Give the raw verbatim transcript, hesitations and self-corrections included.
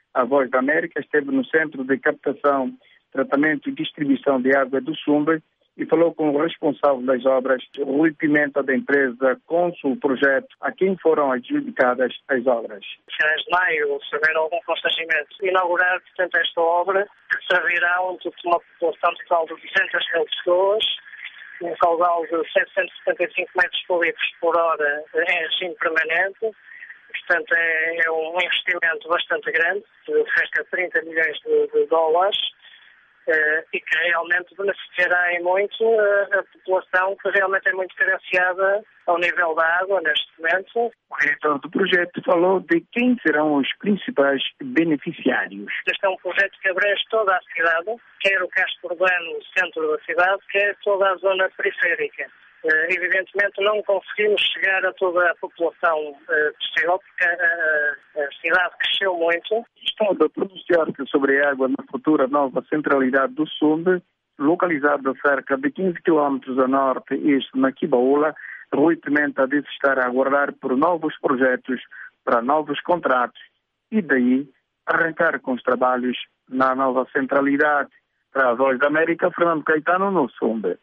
A Voz da América esteve no Centro de Captação, Tratamento e Distribuição de Água do Sumbe e falou com o responsável das obras, Rui Pimenta, da empresa Consul Projeto, a quem foram adjudicadas as obras. Finais de maio, receberam algum constrangimento de inaugurar, portanto, esta obra, que servirá um, uma população total de duzentas mil pessoas, um caudal de setecentos e setenta e cinco metros cúbicos por hora em regime permanente. Portanto, é, é um investimento bastante grande, de cerca de trinta milhões de, de dólares, Uh, e que realmente beneficiará em muito uh, a população que realmente é muito carenciada ao nível da água neste momento. O diretor do projeto falou de quem serão os principais beneficiários. Este é um projeto que abrange toda a cidade, quer o casco urbano, o centro da cidade, quer toda a zona periférica. Uh, evidentemente não conseguimos chegar a toda a população uh, possível, porque a, a, a cidade cresceu muito. Estão a pronunciar-se sobre a água na futura nova centralidade do Sumbe, localizada a cerca de quinze quilómetros a norte e este na Quibaúla. Rui Pimenta disse estar a aguardar por novos projetos para novos contratos e daí arrancar com os trabalhos na nova centralidade. Para a Voz da América, Fernando Caetano, no Sumbe.